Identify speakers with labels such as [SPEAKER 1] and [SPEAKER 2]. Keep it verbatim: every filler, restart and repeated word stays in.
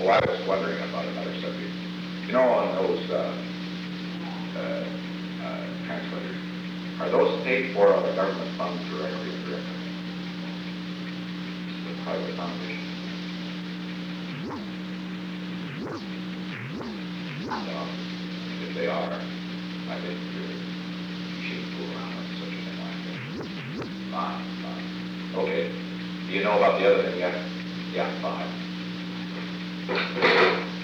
[SPEAKER 1] Oh, I was wondering about another subject. You know, on those uh, uh, uh, translators, are those paid for out of government funds directly or indirectly? The private foundation? No. If they are, I think really shouldn't fool around with such a thing like that. Fine, fine. Okay. Do you know about the other thing yet? Yeah, fine.